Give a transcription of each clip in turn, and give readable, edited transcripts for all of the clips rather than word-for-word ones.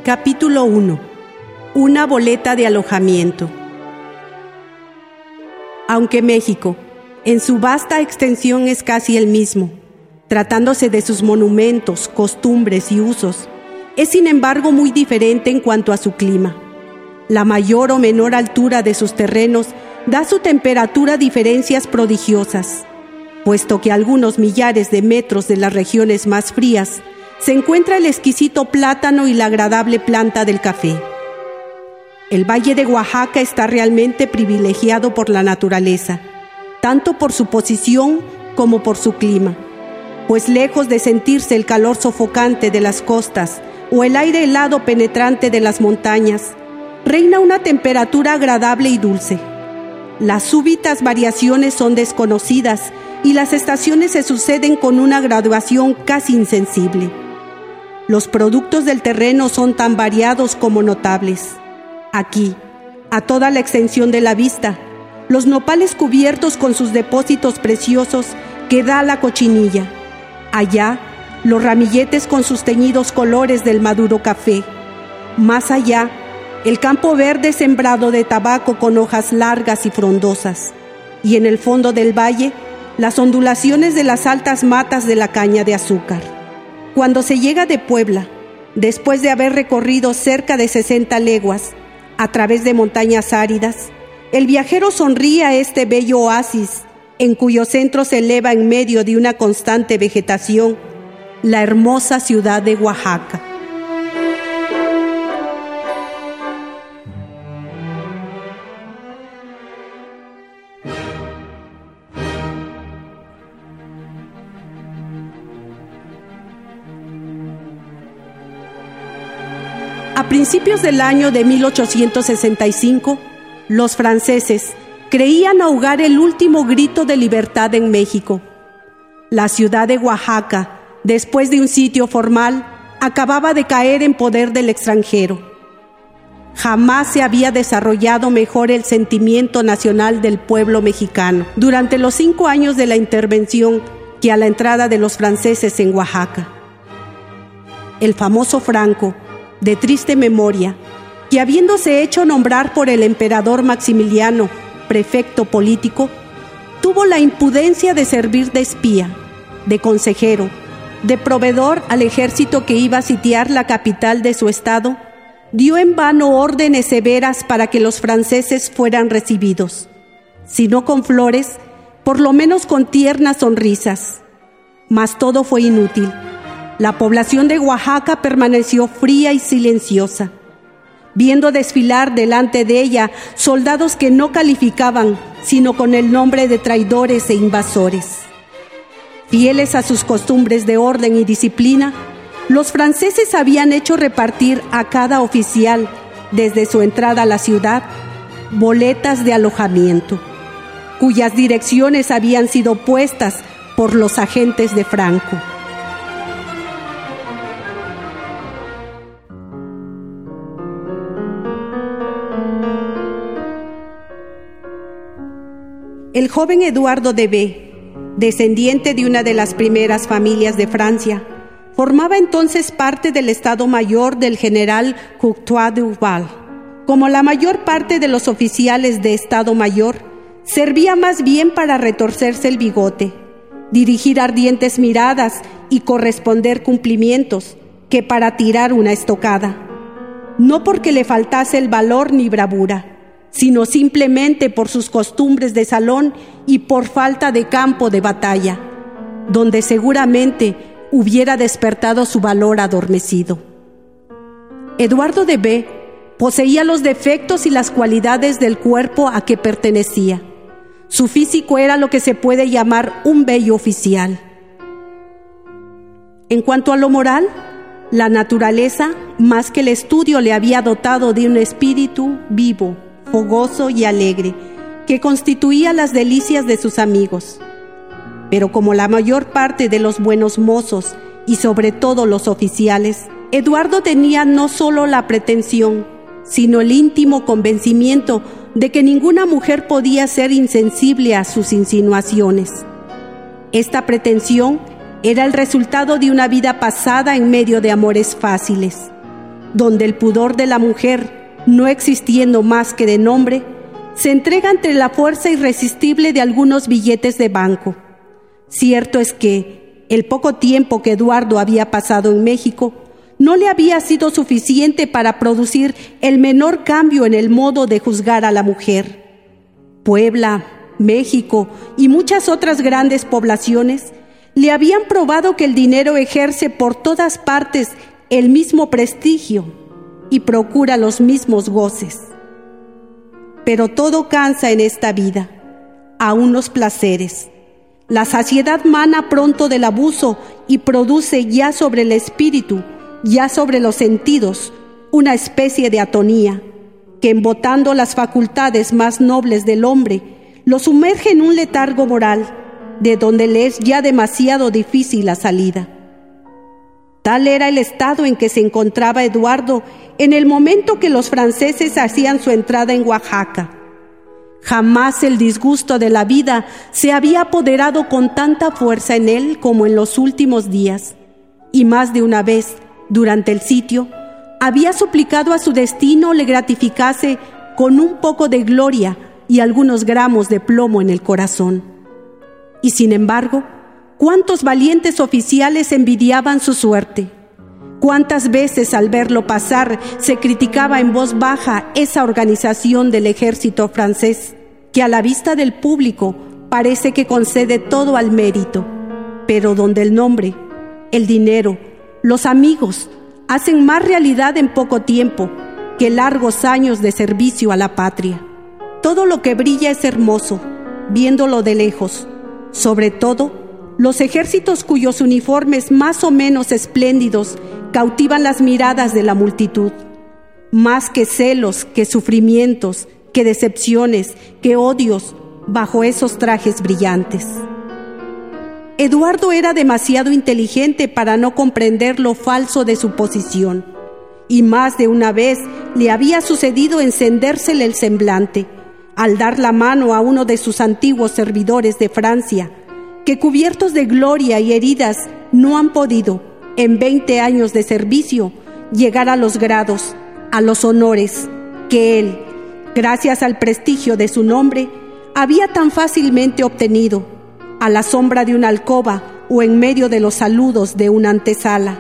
Capítulo 1. Una boleta de alojamiento. Aunque México, en su vasta extensión, es casi el mismo, tratándose de sus monumentos, costumbres y usos, es sin embargo muy diferente en cuanto a su clima. La mayor o menor altura de sus terrenos da a su temperatura diferencias prodigiosas, puesto que a algunos millares de metros de las regiones más frías se encuentra el exquisito plátano y la agradable planta del café. El Valle de Oaxaca está realmente privilegiado por la naturaleza, tanto por su posición como por su clima, pues lejos de sentirse el calor sofocante de las costas o el aire helado penetrante de las montañas, reina una temperatura agradable y dulce. Las súbitas variaciones son desconocidas y las estaciones se suceden con una graduación casi insensible. Los productos del terreno son tan variados como notables. Aquí, a toda la extensión de la vista, los nopales cubiertos con sus depósitos preciosos que da la cochinilla. Allá, los ramilletes con sus teñidos colores del maduro café. Más allá, el campo verde sembrado de tabaco con hojas largas y frondosas. Y en el fondo del valle, las ondulaciones de las altas matas de la caña de azúcar. Cuando se llega de Puebla, después de haber recorrido cerca de 60 leguas, a través de montañas áridas, el viajero sonríe a este bello oasis, en cuyo centro se eleva en medio de una constante vegetación, la hermosa ciudad de Oaxaca. A principios del año de 1865, los franceses creían ahogar el último grito de libertad en México. La ciudad de Oaxaca, después de un sitio formal, acababa de caer en poder del extranjero. Jamás se había desarrollado mejor el sentimiento nacional del pueblo mexicano durante los 5 años de la intervención que a la entrada de los franceses en Oaxaca. El famoso Franco, de triste memoria, que habiéndose hecho nombrar por el emperador Maximiliano, prefecto político, tuvo la impudencia de servir de espía, de consejero, de proveedor al ejército que iba a sitiar la capital de su estado, dio en vano órdenes severas para que los franceses fueran recibidos, si no con flores, por lo menos con tiernas sonrisas. Mas todo fue inútil. La población de Oaxaca permaneció fría y silenciosa, viendo desfilar delante de ella soldados que no calificaban sino con el nombre de traidores e invasores. Fieles a sus costumbres de orden y disciplina, los franceses habían hecho repartir a cada oficial, desde su entrada a la ciudad, boletas de alojamiento, cuyas direcciones habían sido puestas por los agentes de Franco. El joven Eduardo de B, descendiente de una de las primeras familias de Francia, formaba entonces parte del Estado Mayor del general Courtois d'Urval. Como la mayor parte de los oficiales de Estado Mayor, servía más bien para retorcerse el bigote, dirigir ardientes miradas y corresponder cumplimientos, que para tirar una estocada. No porque le faltase el valor ni bravura, sino simplemente por sus costumbres de salón y por falta de campo de batalla, donde seguramente hubiera despertado su valor adormecido. Eduardo de B poseía los defectos y las cualidades del cuerpo a que pertenecía. Su físico era lo que se puede llamar un bello oficial. En cuanto a lo moral, la naturaleza, más que el estudio, le había dotado de un espíritu vivo, fogoso y alegre, que constituía las delicias de sus amigos. Pero como la mayor parte de los buenos mozos, y sobre todo los oficiales, Eduardo tenía no solo la pretensión, sino el íntimo convencimiento de que ninguna mujer podía ser insensible a sus insinuaciones. Esta pretensión era el resultado de una vida pasada en medio de amores fáciles. donde el pudor de la mujer, no existiendo más que de nombre, se entrega ante la fuerza irresistible de algunos billetes de banco. Cierto es que el poco tiempo que Eduardo había pasado en México no le había sido suficiente para producir el menor cambio en el modo de juzgar a la mujer. Puebla, México y muchas otras grandes poblaciones le habían probado que el dinero ejerce por todas partes el mismo prestigio y procura los mismos goces. Pero todo cansa en esta vida, aun los placeres. La saciedad mana pronto del abuso y produce ya sobre el espíritu, ya sobre los sentidos, una especie de atonía, que embotando las facultades más nobles del hombre, lo sumerge en un letargo moral, de donde le es ya demasiado difícil la salida. Tal era el estado en que se encontraba Eduardo en el momento que los franceses hacían su entrada en Oaxaca. Jamás el disgusto de la vida se había apoderado con tanta fuerza en él como en los últimos días, y más de una vez, durante el sitio, había suplicado a su destino le gratificase con un poco de gloria y algunos gramos de plomo en el corazón. Y sin embargo, ¿cuántos valientes oficiales envidiaban su suerte? ¿Cuántas veces al verlo pasar se criticaba en voz baja esa organización del ejército francés, que a la vista del público parece que concede todo al mérito, pero donde el nombre, el dinero, los amigos hacen más realidad en poco tiempo que largos años de servicio a la patria? Todo lo que brilla es hermoso, viéndolo de lejos, sobre todo los ejércitos cuyos uniformes más o menos espléndidos cautivan las miradas de la multitud. Más que celos, que sufrimientos, que decepciones, que odios, bajo esos trajes brillantes. Eduardo era demasiado inteligente para no comprender lo falso de su posición, y más de una vez le había sucedido encendérsele el semblante al dar la mano a uno de sus antiguos servidores de Francia, que cubiertos de gloria y heridas no han podido, en 20 años de servicio, llegar a los grados, a los honores que él, gracias al prestigio de su nombre, había tan fácilmente obtenido, a la sombra de una alcoba o en medio de los saludos de una antesala.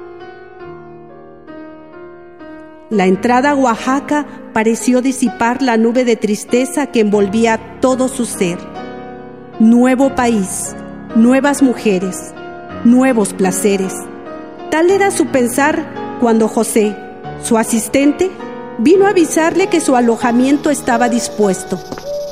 La entrada a Oaxaca pareció disipar la nube de tristeza que envolvía todo su ser. Nuevo país, nuevas mujeres, nuevos placeres. Tal era su pensar cuando José, su asistente, vino a avisarle que su alojamiento estaba dispuesto.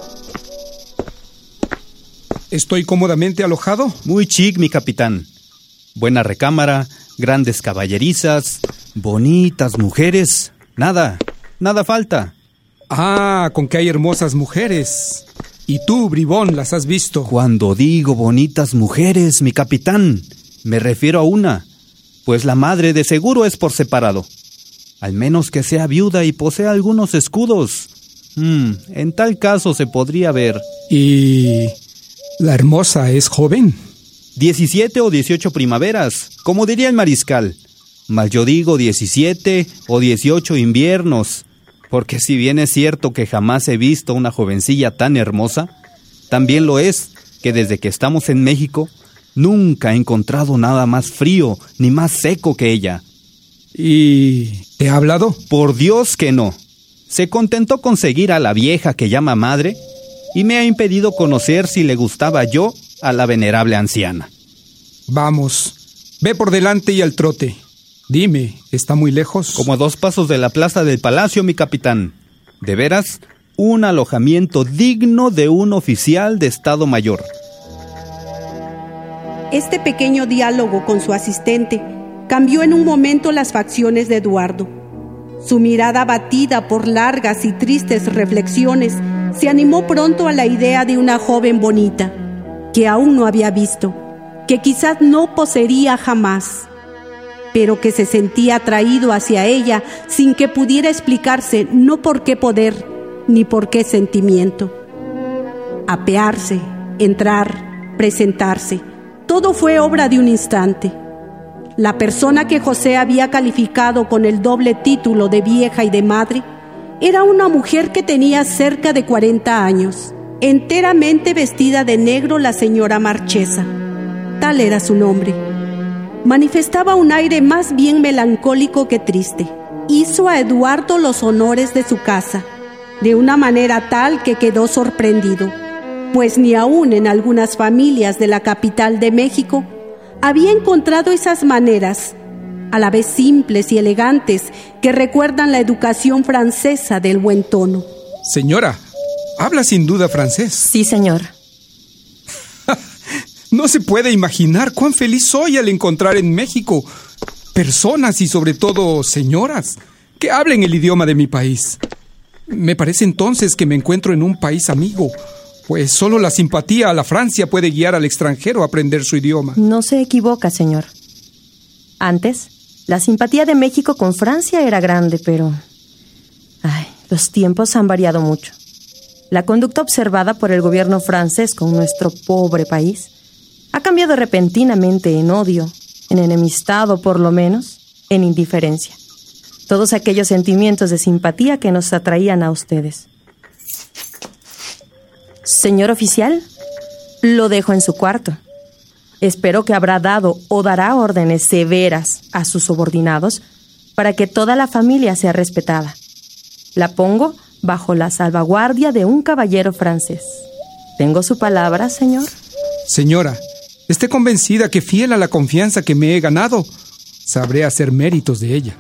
¿Estoy cómodamente alojado? Muy chic, mi capitán. Buena recámara, grandes caballerizas, bonitas mujeres. Nada falta. Ah, con que hay hermosas mujeres. Y tú, bribón, ¿las has visto? Cuando digo bonitas mujeres, mi capitán, me refiero a una, pues la madre de seguro es por separado. Al menos que sea viuda y posea algunos escudos. En tal caso se podría ver. ¿Y la hermosa es joven? 17 o 18 primaveras, como diría el mariscal. Mas yo digo 17 o 18 inviernos, porque si bien es cierto que jamás he visto una jovencilla tan hermosa, también lo es que desde que estamos en México nunca he encontrado nada más frío ni más seco que ella. ¿Y te ha hablado? Por Dios que no. Se contentó con seguir a la vieja que llama madre y me ha impedido conocer si le gustaba yo a la venerable anciana. Vamos, ve por delante y al trote. Dime, ¿está muy lejos? Como a 2 pasos de la plaza del palacio, mi capitán. De veras, un alojamiento digno de un oficial de Estado Mayor. Este pequeño diálogo con su asistente cambió en un momento las facciones de Eduardo. Su mirada abatida por largas y tristes reflexiones se animó pronto a la idea de una joven bonita, que aún no había visto, que quizás no poseería jamás, pero que se sentía atraído hacia ella sin que pudiera explicarse no por qué poder ni por qué sentimiento. Apearse, entrar, presentarse, todo fue obra de un instante. La persona que José había calificado con el doble título de vieja y de madre era una mujer que tenía cerca de 40 años, enteramente vestida de negro, la señora Marchesa. Tal era su nombre. Manifestaba un aire más bien melancólico que triste. Hizo a Eduardo los honores de su casa, de una manera tal que quedó sorprendido, pues ni aún en algunas familias de la capital de México había encontrado esas maneras, a la vez simples y elegantes, que recuerdan la educación francesa del buen tono. Señora, habla sin duda francés. Sí, señor. No se puede imaginar cuán feliz soy al encontrar en México personas y sobre todo señoras que hablen el idioma de mi país. Me parece entonces que me encuentro en un país amigo, pues solo la simpatía a la Francia puede guiar al extranjero a aprender su idioma. No se equivoca, señor. Antes, la simpatía de México con Francia era grande, pero los tiempos han variado mucho. La conducta observada por el gobierno francés con nuestro pobre país ha cambiado repentinamente en odio, en enemistad o por lo menos en indiferencia. Todos aquellos sentimientos de simpatía que nos atraían a ustedes. Señor oficial, lo dejo en su cuarto. Espero que habrá dado o dará órdenes severas a sus subordinados para que toda la familia sea respetada. La pongo bajo la salvaguardia de un caballero francés. ¿Tengo su palabra, señor? Señora, esté convencida que, fiel a la confianza que me he ganado, sabré hacer méritos de ella.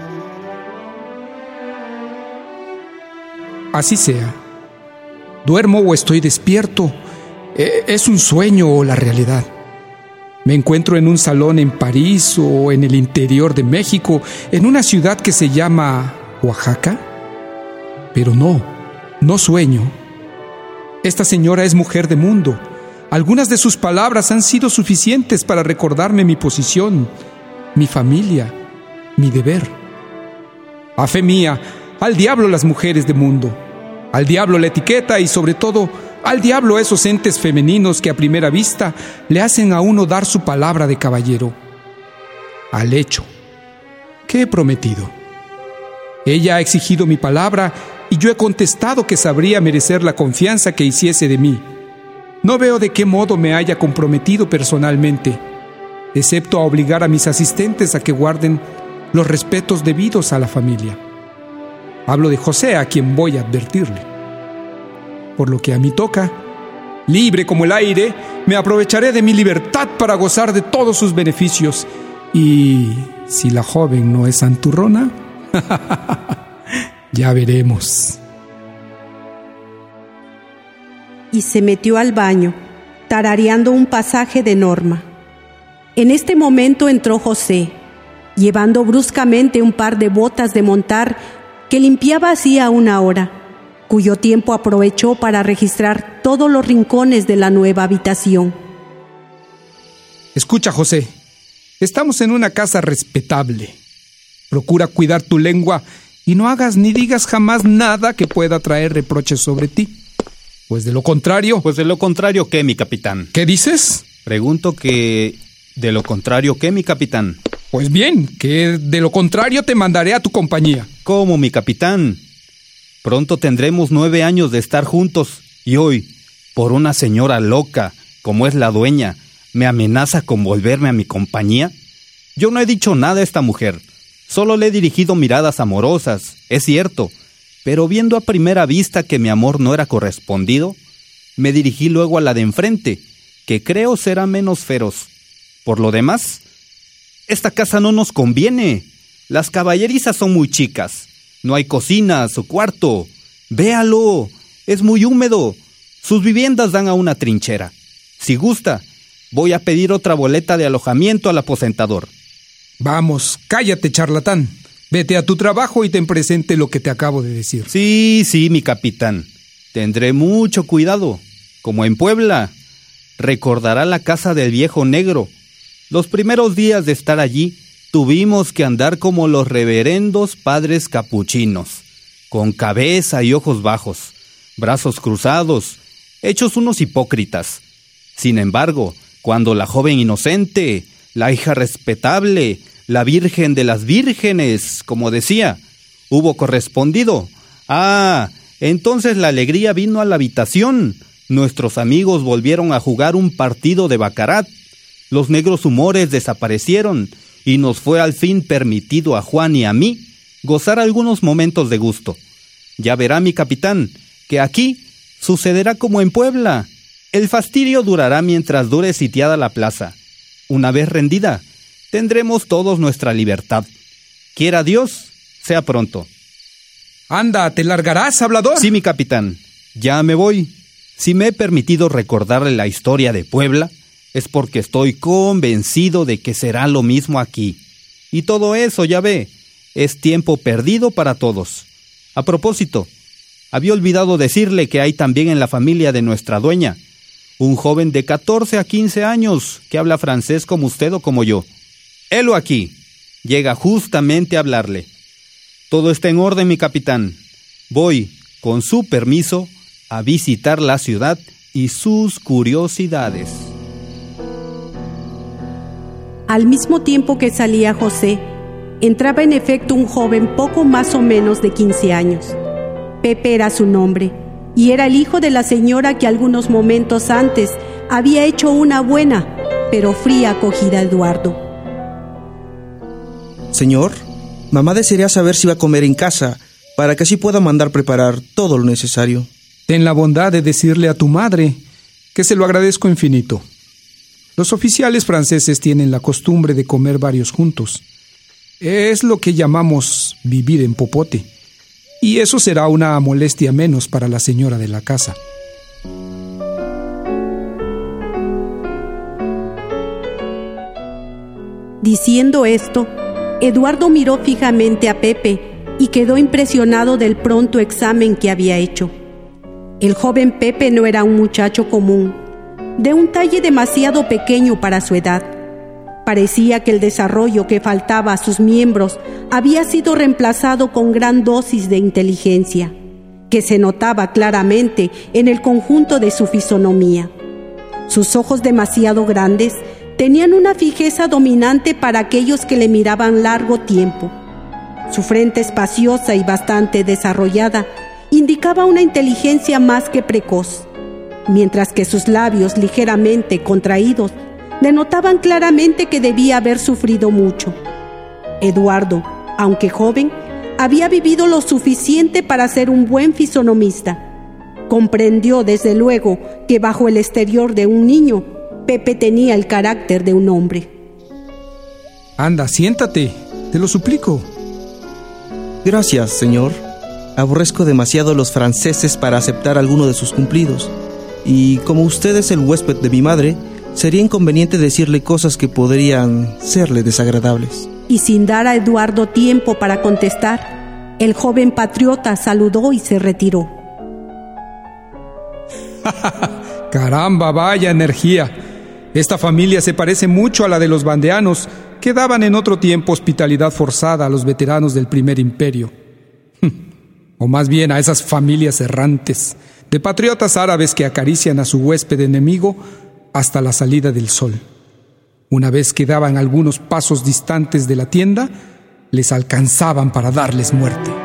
Así sea. ¿Duermo o estoy despierto? ¿Es un sueño o la realidad? ¿Me encuentro en un salón en París o en el interior de México, en una ciudad que se llama Oaxaca? Pero no sueño. Esta señora es mujer de mundo. Algunas de sus palabras han sido suficientes para recordarme mi posición, mi familia, mi deber. A fe mía, al diablo las mujeres de mundo. Al diablo la etiqueta y, sobre todo, al diablo esos entes femeninos que a primera vista le hacen a uno dar su palabra de caballero. Al hecho. ¿Qué he prometido? Ella ha exigido mi palabra y yo he contestado que sabría merecer la confianza que hiciese de mí. No veo de qué modo me haya comprometido personalmente, excepto a obligar a mis asistentes a que guarden los respetos debidos a la familia. Hablo de José, a quien voy a advertirle. Por lo que a mí toca, libre como el aire, me aprovecharé de mi libertad para gozar de todos sus beneficios. Y si la joven no es santurrona, ya veremos. Y se metió al baño, tarareando un pasaje de Norma. En este momento entró José, llevando bruscamente un par de botas de montar que limpiaba hacía una hora, cuyo tiempo aprovechó para registrar todos los rincones de la nueva habitación. Escucha, José, estamos en una casa respetable. Procura cuidar tu lengua y no hagas ni digas jamás nada que pueda traer reproches sobre ti. Pues de lo contrario... Pues de lo contrario, ¿qué, mi capitán? ¿Qué dices? Pregunto que... ¿De lo contrario qué, mi capitán? Pues bien, que de lo contrario te mandaré a tu compañía. ¿Cómo, mi capitán? Pronto tendremos 9 años de estar juntos y hoy, por una señora loca, como es la dueña, ¿me amenaza con volverme a mi compañía? Yo no he dicho nada a esta mujer, solo le he dirigido miradas amorosas, es cierto, pero viendo a primera vista que mi amor no era correspondido, me dirigí luego a la de enfrente, que creo será menos feroz. Por lo demás, esta casa no nos conviene. Las caballerizas son muy chicas. No hay cocinas o cuarto. Véalo, es muy húmedo. Sus viviendas dan a una trinchera. Si gusta, voy a pedir otra boleta de alojamiento al aposentador. Vamos, cállate, charlatán. Vete a tu trabajo y ten presente lo que te acabo de decir. Sí, mi capitán. Tendré mucho cuidado. Como en Puebla. Recordará la casa del viejo negro. Los primeros días de estar allí, tuvimos que andar como los reverendos padres capuchinos, con cabeza y ojos bajos, brazos cruzados, hechos unos hipócritas. Sin embargo, cuando la joven inocente, la hija respetable, la virgen de las vírgenes, como decía. Hubo correspondido. Ah, entonces la alegría vino a la habitación. Nuestros amigos volvieron a jugar un partido de baccarat. Los negros humores desaparecieron y nos fue al fin permitido a Juan y a mí gozar algunos momentos de gusto. Ya verá mi capitán, que aquí sucederá como en Puebla. El fastidio durará mientras dure sitiada la plaza. Una vez rendida, tendremos todos nuestra libertad. Quiera Dios, sea pronto. Anda, ¿te largarás, hablador? Sí, mi capitán, ya me voy. Si me he permitido recordarle la historia de Puebla, es porque estoy convencido de que será lo mismo aquí. Y todo eso, ya ve, es tiempo perdido para todos. A propósito, había olvidado decirle que hay también en la familia de nuestra dueña un joven de 14 a 15 años que habla francés como usted o como yo. Helo aquí. Llega justamente a hablarle. Todo está en orden, mi capitán. Voy, con su permiso, a visitar la ciudad y sus curiosidades. Al mismo tiempo que salía José, entraba en efecto un joven poco más o menos de 15 años. Pepe era su nombre, y era el hijo de la señora que algunos momentos antes había hecho una buena, pero fría acogida a Eduardo. Señor, mamá desearía saber si va a comer en casa, para que así pueda mandar preparar todo lo necesario. Ten la bondad de decirle a tu madre que se lo agradezco infinito. Los oficiales franceses tienen la costumbre de comer varios juntos. Es lo que llamamos vivir en popote. Y eso será una molestia menos para la señora de la casa. Diciendo esto, Eduardo miró fijamente a Pepe y quedó impresionado del pronto examen que había hecho. El joven Pepe no era un muchacho común, de un talle demasiado pequeño para su edad. Parecía que el desarrollo que faltaba a sus miembros había sido reemplazado con gran dosis de inteligencia, que se notaba claramente en el conjunto de su fisonomía. Sus ojos demasiado grandes tenían una fijeza dominante para aquellos que le miraban largo tiempo. Su frente espaciosa y bastante desarrollada indicaba una inteligencia más que precoz, mientras que sus labios ligeramente contraídos denotaban claramente que debía haber sufrido mucho. Eduardo, aunque joven, había vivido lo suficiente para ser un buen fisonomista. Comprendió desde luego que bajo el exterior de un niño, Pepe tenía el carácter de un hombre. Anda, siéntate, te lo suplico. Gracias, señor. Aborrezco demasiado a los franceses para aceptar alguno de sus cumplidos. Y como usted es el huésped de mi madre, sería inconveniente decirle cosas que podrían serle desagradables. Y sin dar a Eduardo tiempo para contestar, el joven patriota saludó y se retiró. Caramba, vaya energía. Esta familia se parece mucho a la de los vandeanos, que daban en otro tiempo hospitalidad forzada a los veteranos del Primer Imperio. O más bien a esas familias errantes, de patriotas árabes que acarician a su huésped enemigo hasta la salida del sol. Una vez que daban algunos pasos distantes de la tienda, les alcanzaban para darles muerte.